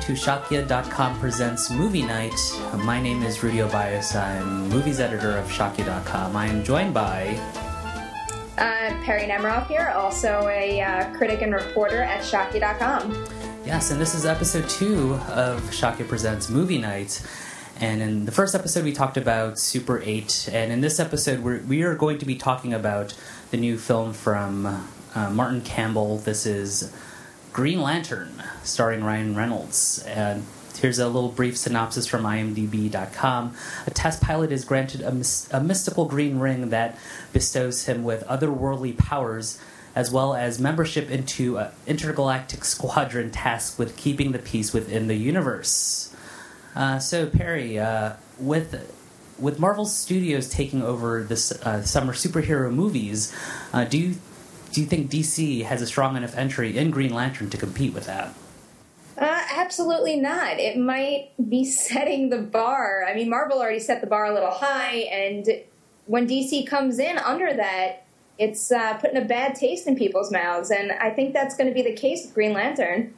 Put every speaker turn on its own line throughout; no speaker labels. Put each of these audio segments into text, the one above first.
to Shakya.com Presents Movie Night. My name is Rudy Obias. I'm movies editor of Shakya.com. I am joined by...
Perry Nemiroff here, also a critic and reporter at Shakya.com.
Yes, and this is episode 2 of Shakya Presents Movie Night. And in the first episode, we talked about Super 8. And in this episode, we are going to be talking about the new film from Martin Campbell. This is Green Lantern, starring Ryan Reynolds. And here's a little brief synopsis from IMDb.com. A test pilot is granted a mystical green ring that bestows him with otherworldly powers, as well as membership into an intergalactic squadron tasked with keeping the peace within the universe. So, Perry, with Marvel Studios taking over this summer superhero movies, do you think DC has a strong enough entry in Green Lantern to compete with that?
Absolutely not. It might be setting the bar. I mean, Marvel already set the bar a little high, and when DC comes in under that, it's putting a bad taste in people's mouths, and I think that's going to be the case with Green Lantern.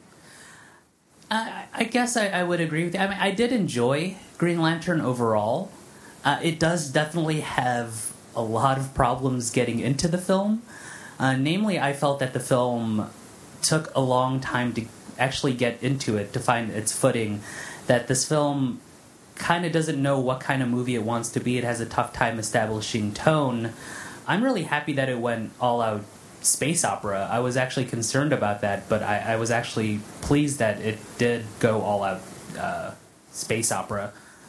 I guess I would agree with you. I mean, I did enjoy Green Lantern overall. It does definitely have a lot of problems getting into the film. Namely, I felt that the film took a long time to actually get into it, to find its footing. That this film kind of doesn't know what kind of movie it wants to be. It has a tough time establishing tone. I'm really happy that it went all out space opera. I was actually concerned about that, but I was actually pleased that it did go all out space opera.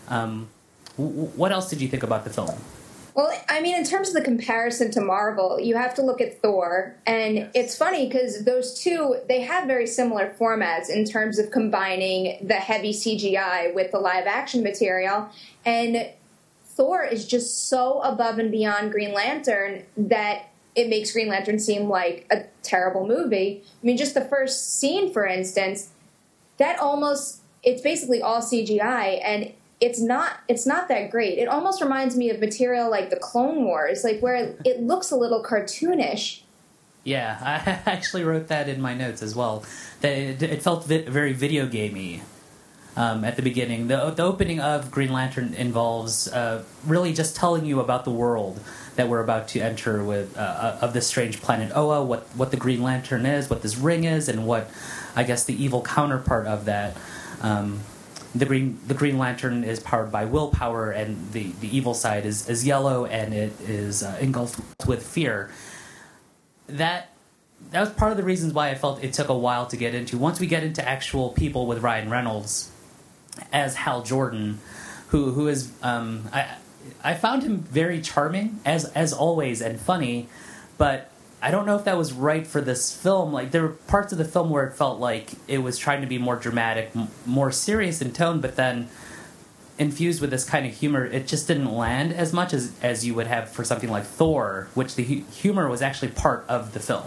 What else did you think about the film?
Well, I mean, in terms of the comparison to Marvel, you have to look at Thor, and yes. It's funny because those two, they have very similar formats in terms of combining the heavy CGI with the live-action material, and Thor is just so above and beyond Green Lantern that it makes Green Lantern seem like a terrible movie. I mean, just the first scene, for instance, it's basically all CGI, and it's not that great. It almost reminds me of material like the Clone Wars, like where it looks a little cartoonish.
Yeah, I actually wrote that in my notes as well. That it felt very video gamey at the beginning. The opening of Green Lantern involves really just telling you about the world that we're about to enter with of this strange planet Oa, what the Green Lantern is, what this ring is, and what I guess the evil counterpart of that. The Green Lantern is powered by willpower, and the evil side is yellow, and it is engulfed with fear. That was part of the reasons why I felt it took a while to get into. Once we get into actual people with Ryan Reynolds as Hal Jordan, who is I found him very charming as always and funny, but I don't know if that was right for this film. Like, there were parts of the film where it felt like it was trying to be more dramatic, more serious in tone, but then infused with this kind of humor, it just didn't land as much as you would have for something like Thor, which the humor was actually part of the film.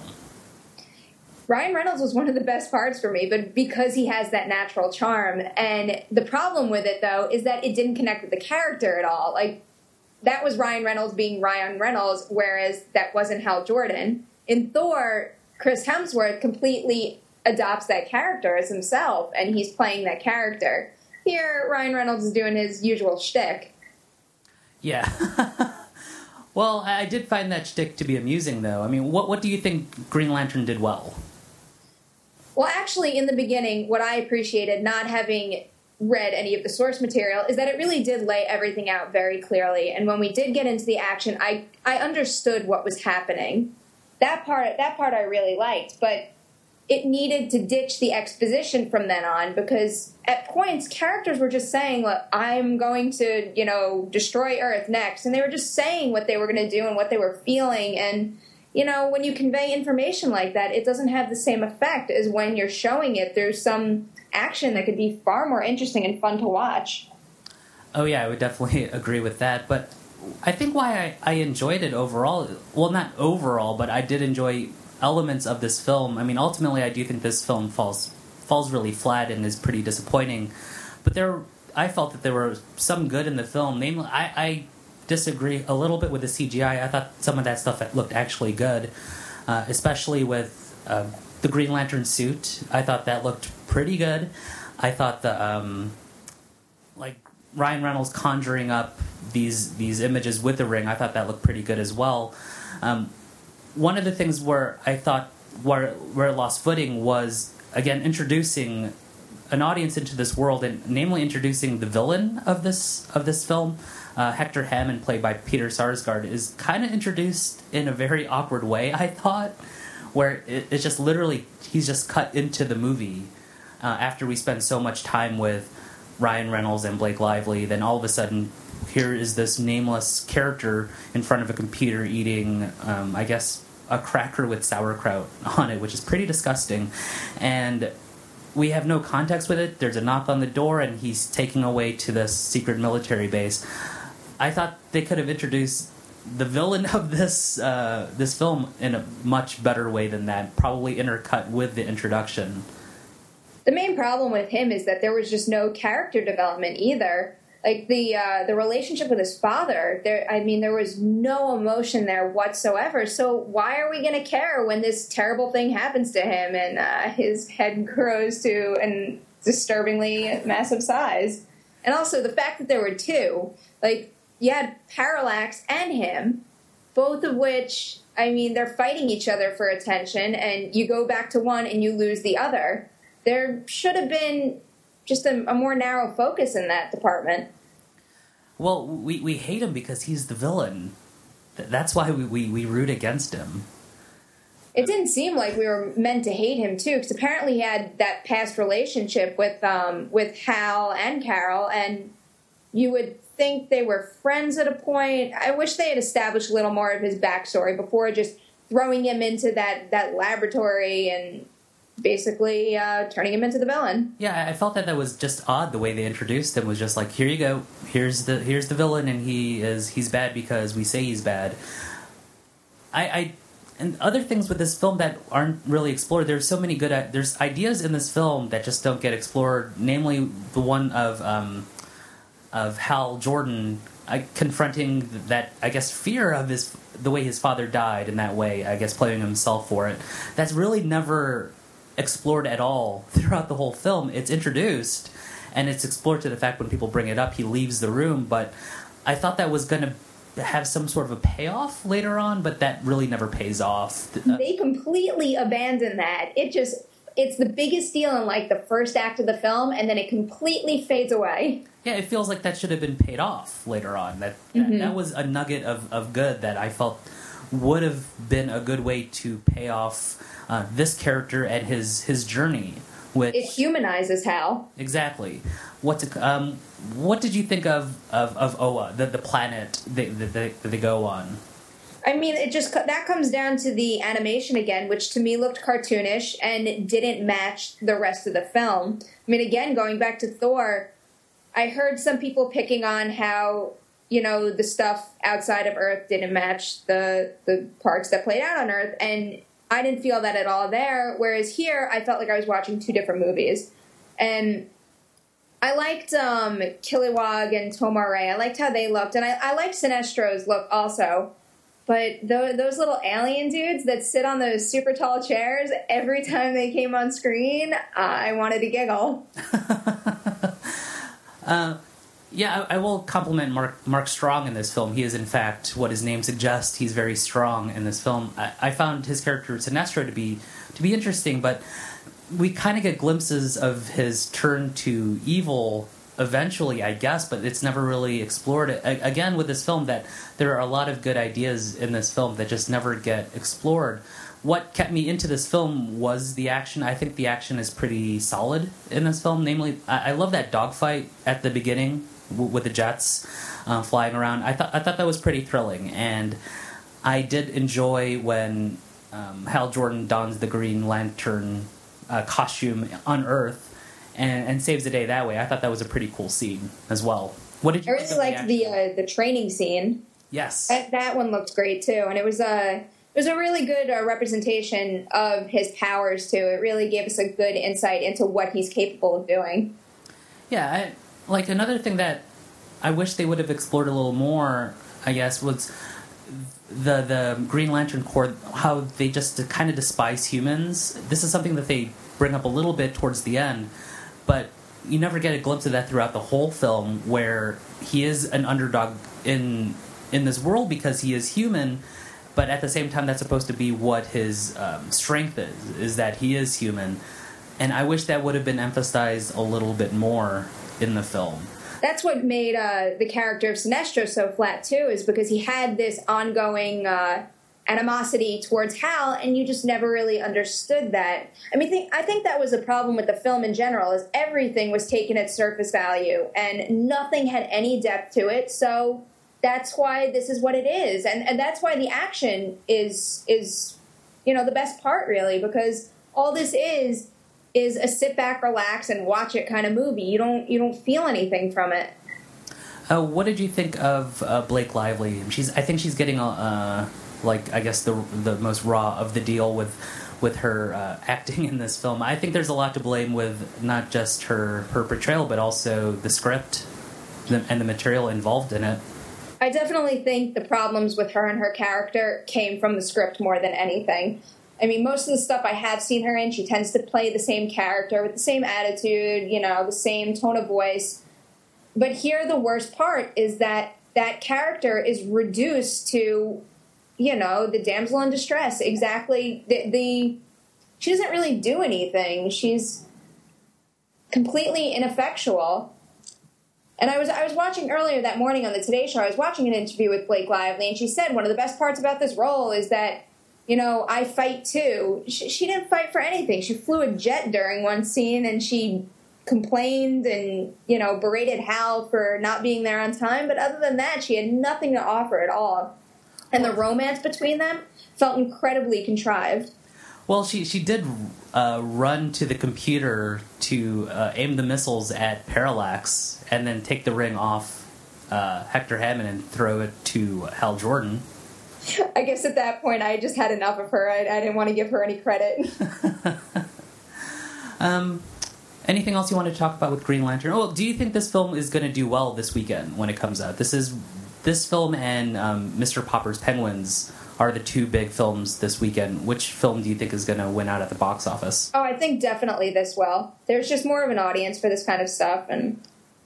Ryan Reynolds was one of the best parts for me, but because he has that natural charm. And the problem with it, though, is that it didn't connect with the character at all. Like, that was Ryan Reynolds being Ryan Reynolds, whereas that wasn't Hal Jordan. In Thor, Chris Hemsworth completely adopts that character as himself, and he's playing that character. Here, Ryan Reynolds is doing his usual shtick.
Yeah. Well, I did find that shtick to be amusing, though. I mean, what do you think Green Lantern did well?
Well, actually, in the beginning, what I appreciated, not having read any of the source material, is that it really did lay everything out very clearly. And when we did get into the action, I understood what was happening. That part I really liked, but it needed to ditch the exposition from then on, because at points, characters were just saying, look, I'm going to, destroy Earth next. And they were just saying what they were going to do and what they were feeling. And, when you convey information like that, it doesn't have the same effect as when you're showing it through some action that could be far more interesting and fun to watch.
Oh, yeah, I would definitely agree with that. But I think why I enjoyed it overall, well, not overall, but I did enjoy elements of this film. I mean, ultimately, I do think this film falls really flat and is pretty disappointing. But I felt that there were some good in the film. Namely, I disagree a little bit with the CGI. I thought some of that stuff looked actually good, especially with the Green Lantern suit. I thought that looked pretty good. I thought like Ryan Reynolds conjuring up these images with the ring, I thought that looked pretty good as well. One of the things where I thought where it lost footing was, again, introducing an audience into this world, and namely introducing the villain of this film. Hector Hammond, played by Peter Sarsgaard, is kind of introduced in a very awkward way, I thought, where it's just literally, he's just cut into the movie after we spend so much time with Ryan Reynolds and Blake Lively. Then all of a sudden, here is this nameless character in front of a computer eating, I guess, a cracker with sauerkraut on it, which is pretty disgusting. And we have no context with it. There's a knock on the door, and he's taking away to this secret military base. I thought they could have introduced the villain of this film in a much better way than that, probably intercut with the introduction.
The main problem with him is that there was just no character development either. Like the relationship with his father, there was no emotion there whatsoever. So why are we going to care when this terrible thing happens to him and his head grows to an disturbingly massive size? And also the fact that there were two, like, you had Parallax and him, both of which, they're fighting each other for attention, and you go back to one and you lose the other. There should have been just a more narrow focus in that department.
Well, we hate him because he's the villain. That's why we root against him.
It didn't seem like we were meant to hate him, too, because apparently he had that past relationship with Hal and Carol, and you would think they were friends at a point. I wish they had established a little more of his backstory before just throwing him into that laboratory and basically turning him into the villain.
Yeah, I felt that was just odd. The way they introduced him was just like, here you go, here's the villain, and he's bad because we say he's bad. And other things with this film that aren't really explored. There's so many there's ideas in this film that just don't get explored. Namely, the one of Hal Jordan confronting that, I guess, fear of the way his father died in that way. I guess blaming himself for it. That's really never explored at all throughout the whole film. It's introduced, and it's explored to the fact when people bring it up, he leaves the room. But I thought that was going to have some sort of a payoff later on, but that really never pays off.
They completely abandon that. It's the biggest deal in like the first act of the film, and then it completely fades away.
Yeah, it feels like that should have been paid off later on. That was a nugget of good that I felt would have been a good way to pay off this character and his journey. Which,
it humanizes Hal.
Exactly. What did you think of Oa, the planet that they go on?
That comes down to the animation again, which to me looked cartoonish and didn't match the rest of the film. Again, going back to Thor, I heard some people picking on how, the stuff outside of Earth didn't match the parts that played out on Earth, and I didn't feel that at all there, whereas here I felt like I was watching two different movies. And I liked Kilowog and Tomar-Re. I liked how they looked, and I liked Sinestro's look also. But those little alien dudes that sit on those super tall chairs, every time they came on screen, I wanted to giggle.
Yeah, I will compliment Mark Strong in this film. He is, in fact, what his name suggests. He's very strong in this film. I found his character Sinestro to be interesting, but we kind of get glimpses of his turn to evil eventually, I guess, but it's never really explored. Again, with this film, that there are a lot of good ideas in this film that just never get explored. What kept me into this film was the action. I think the action is pretty solid in this film. Namely, I love that dogfight at the beginning with the jets flying around. I thought that was pretty thrilling, and I did enjoy when Hal Jordan dons the Green Lantern costume on Earth and saves the day that way. I thought that was a pretty cool scene as well. What did you think?
I really liked the training scene.
Yes,
that one looked great too, and it was a really good representation of his powers too. It really gave us a good insight into what he's capable of doing.
Yeah, like another thing that I wish they would have explored a little more, I guess, was the Green Lantern Corps, how they just kind of despise humans. This is something that they bring up a little bit towards the end, but you never get a glimpse of that throughout the whole film, where he is an underdog in this world because he is human, but at the same time that's supposed to be what his strength is that he is human. And I wish that would have been emphasized a little bit more in the film.
That's what made the character of Sinestro so flat, too, is because he had this ongoing animosity towards Hal, and you just never really understood that. I mean, I think that was a problem with the film in general, is everything was taken at surface value, and nothing had any depth to it, so that's why this is what it is. And that's why the action is the best part, really, because all this is a sit back, relax, and watch it kind of movie. You don't feel anything from it.
What did you think of Blake Lively? I think she's getting I guess the most raw of the deal with her acting in this film. I think there's a lot to blame with not just her portrayal, but also the script and the material involved in it.
I definitely think the problems with her and her character came from the script more than anything. I mean, most of the stuff I have seen her in, she tends to play the same character with the same attitude, the same tone of voice. But here, the worst part is that character is reduced to, the damsel in distress. Exactly. She doesn't really do anything. She's completely ineffectual. And I was watching earlier that morning on the Today Show, I was watching an interview with Blake Lively, and she said one of the best parts about this role is that, I fight too. She didn't fight for anything. She flew a jet during one scene, and she complained and, berated Hal for not being there on time. But other than that, she had nothing to offer at all. And the romance between them felt incredibly contrived.
Well, she did run to the computer to aim the missiles at Parallax and then take the ring off Hector Hammond and throw it to Hal Jordan.
I guess at that point I just had enough of her. I didn't want to give her any credit.
Anything else you want to talk about with Green Lantern? Oh, do you think this film is going to do well this weekend when it comes out? This film and Mr. Popper's Penguins are the two big films this weekend. Which film do you think is going to win out at the box office?
Oh, I think definitely this will. There's just more of an audience for this kind of stuff. And,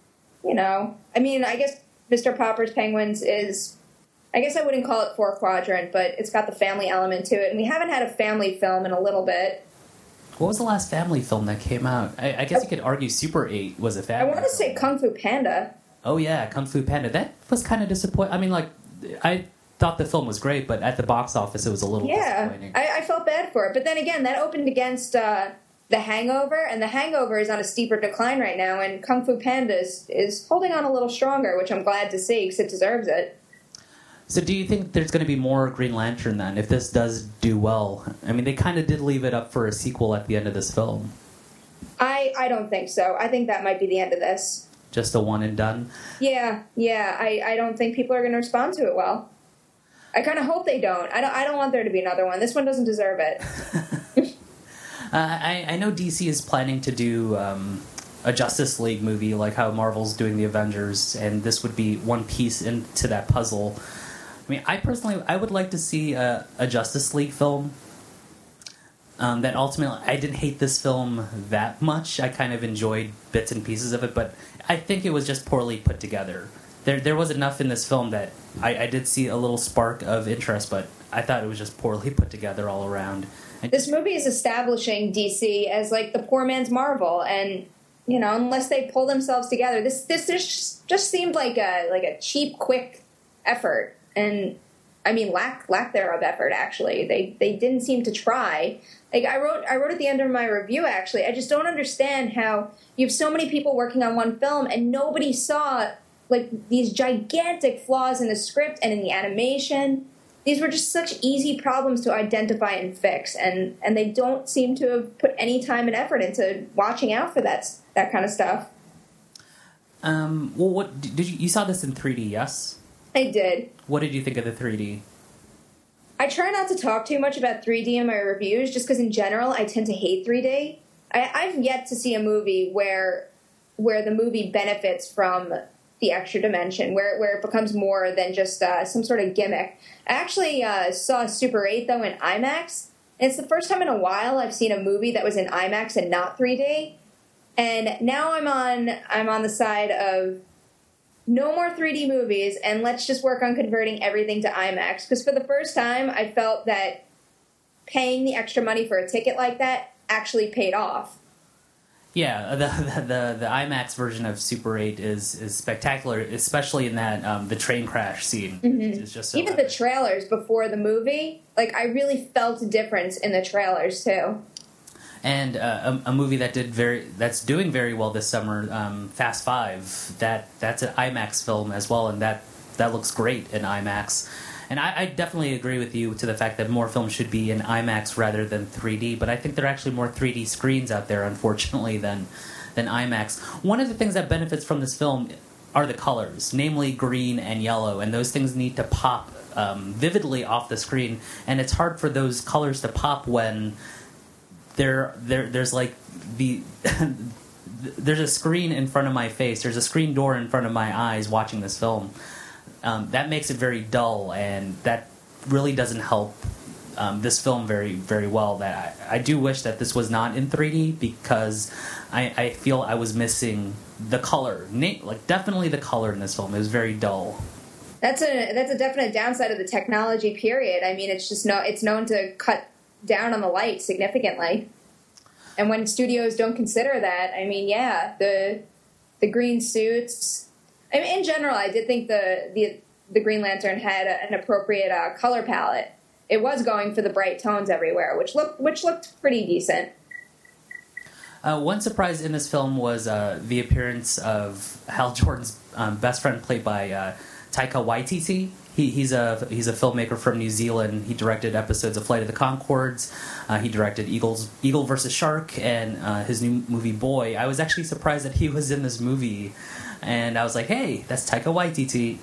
I guess Mr. Popper's Penguins is... I guess I wouldn't call it 4 quadrant, but it's got the family element to it. And we haven't had a family film in a little bit.
What was the last family film that came out? I guess you could argue Super 8 was a family
film. I want to say Kung Fu Panda.
Oh, yeah, Kung Fu Panda. That was kind of disappointing. I mean, I thought the film was great, but at the box office it was a little disappointing.
I felt bad for it. But then again, that opened against The Hangover, and The Hangover is on a steeper decline right now, and Kung Fu Panda is holding on a little stronger, which I'm glad to see, because it deserves it.
So do you think there's going to be more Green Lantern then, if this does do well? I mean, they kind of did leave it up for a sequel at the end of this film.
I don't think so. I think that might be the end of this.
Just a one and done?
Yeah. I don't think people are going to respond to it well. I kind of hope they don't. I don't want there to be another one. This one doesn't deserve it.
I know DC is planning to do a Justice League movie, like how Marvel's doing the Avengers, and this would be one piece into that puzzle. I mean, I would like to see a Justice League film. That ultimately, I didn't hate this film that much. I kind of enjoyed bits and pieces of it, but I think it was just poorly put together. There was enough in this film that I did see a little spark of interest, but I thought it was just poorly put together all around.
This movie is establishing DC as like the poor man's Marvel, and unless they pull themselves together, this just seemed like a cheap, quick effort. And I mean, lack thereof effort. Actually, they didn't seem to try. Like I wrote at the end of my review. Actually, I just don't understand how you have so many people working on one film and nobody saw like these gigantic flaws in the script and in the animation. These were just such easy problems to identify and fix, and they don't seem to have put any time and effort into watching out for that kind of stuff.
Well, what did you saw this in 3D? Yes.
I did.
What did you think of the 3D?
I try not to talk too much about 3D in my reviews, just because in general I tend to hate 3D. I've yet to see a movie where the movie benefits from the extra dimension, where it becomes more than just some sort of gimmick. I actually saw Super 8, though, in IMAX. And it's the first time in a while I've seen a movie that was in IMAX and not 3D. And now I'm on the side of no more 3D movies, and let's just work on converting everything to IMAX. Because for the first time, I felt that paying the extra money for a ticket like that actually paid off.
Yeah, the IMAX version of Super 8 is spectacular, especially in that the train crash scene.
Mm-hmm.
It's just so
even
epic.
the trailers before the movie, like I really felt a difference in the trailers too.
And a movie that's doing very well this summer, Fast Five. That's an IMAX film as well, and that looks great in IMAX. And I definitely agree with you to the fact that more films should be in IMAX rather than 3D. But I think there are actually more 3D screens out there, unfortunately, than IMAX. One of the things that benefits from this film are the colors, namely green and yellow, and those things need to pop vividly off the screen. And it's hard for those colors to pop when there's like there's a screen in front of my face. There's a screen door in front of my eyes watching this film. That makes it very dull, and that really doesn't help this film very, very well. That I do wish that this was not in 3D because I feel I was missing the color. Like definitely the color in this film. It was very dull.
That's a definite downside of the technology period. I mean, it's known to cut down on the light significantly. And when studios don't consider that, I mean, yeah, the green suits. I mean, in general, I did think the Green Lantern had an appropriate color palette. It was going for the bright tones everywhere, which looked pretty decent.
One surprise in this film was the appearance of Hal Jordan's best friend, played by Taika Waititi. He's a filmmaker from New Zealand. He directed episodes of Flight of the Conchords. He directed Eagle vs. Shark and his new movie Boy. I was actually surprised that he was in this movie, and I was like, "Hey, that's Taika Waititi.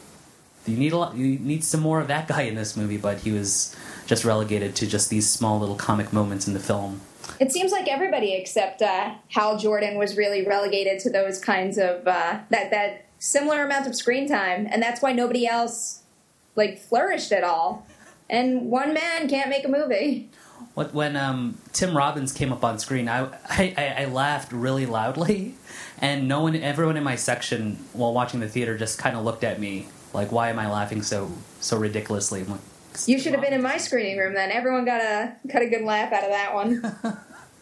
You need some more of that guy in this movie." But he was just relegated to just these small little comic moments in the film.
It seems like everybody except Hal Jordan was really relegated to those kinds of that similar amount of screen time, and that's why nobody else flourished at all. And one man can't make a movie.
When Tim Robbins came up on screen, I laughed really loudly, and everyone in my section while watching the theater just kind of looked at me like, "Why am I laughing so ridiculously?" I'm like,
you should have been in my screening room then. Everyone got a good laugh out of that one.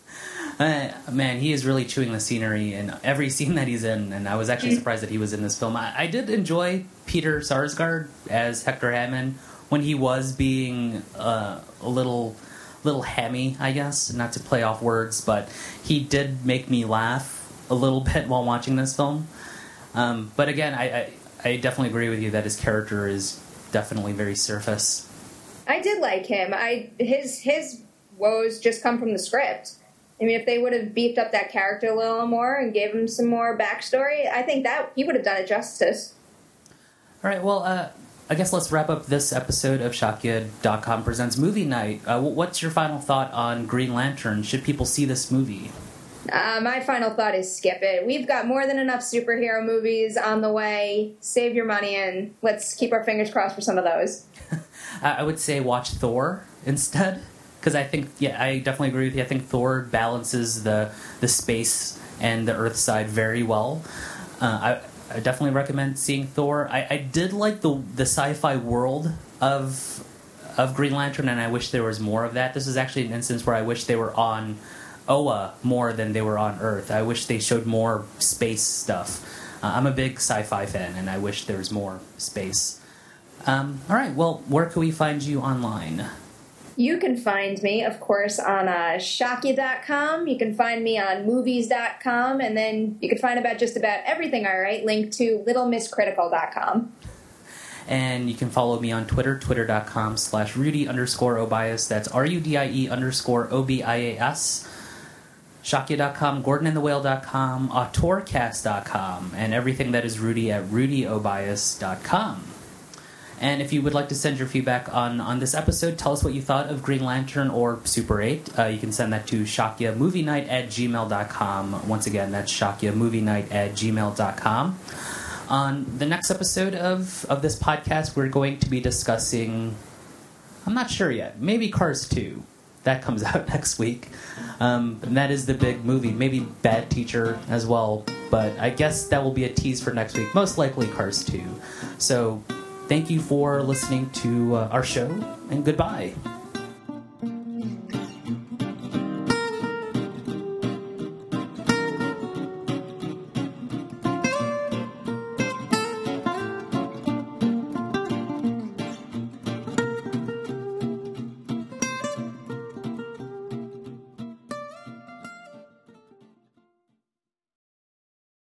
Man, he is really chewing the scenery in every scene that he's in, and I was actually surprised that he was in this film. I did enjoy Peter Sarsgaard as Hector Hammond when he was being a little hammy, I guess, not to play off words, but he did make me laugh a little bit while watching this film. But again, I definitely agree with you that his character is definitely very surface.
I did like him. His woes just come from the script. I mean, if they would have beefed up that character a little more and gave him some more backstory, I think that he would have done it justice.
All right, well, I guess let's wrap up this episode of Shakya.com Presents Movie Night. What's your final thought on Green Lantern? Should people see this movie?
My final thought is skip it. We've got more than enough superhero movies on the way. Save your money and let's keep our fingers crossed for some of those.
I would say watch Thor instead. Because I think, I definitely agree with you. I think Thor balances the space and the Earth side very well. I definitely recommend seeing Thor. I did like the sci-fi world of Green Lantern, and I wish there was more of that. This is actually an instance where I wish they were on Oa more than they were on Earth. I wish they showed more space stuff. I'm a big sci-fi fan, and I wish there was more space. All right, well, where can we find you online?
You can find me, of course, on Shakya.com. You can find me on Movies.com. And then you can find just about everything I write linked to LittleMissCritical.com.
And you can follow me on Twitter, twitter.com/Rudy_Obias. That's RUDIE_OBIAS. Shakya.com, GordonandTheWhale.com, Autorcast.com, and everything that is Rudy at RudyObias.com. And if you would like to send your feedback on this episode, tell us what you thought of Green Lantern or Super 8. You can send that to shakyamovienight@gmail.com. Once again, that's shakyamovienight@gmail.com. On the next episode of this podcast, we're going to be discussing, I'm not sure yet, maybe Cars 2. that comes out next week. And that is the big movie. Maybe Bad Teacher as well. But I guess that will be a tease for next week. Most likely Cars 2. So thank you for listening to our show, and goodbye.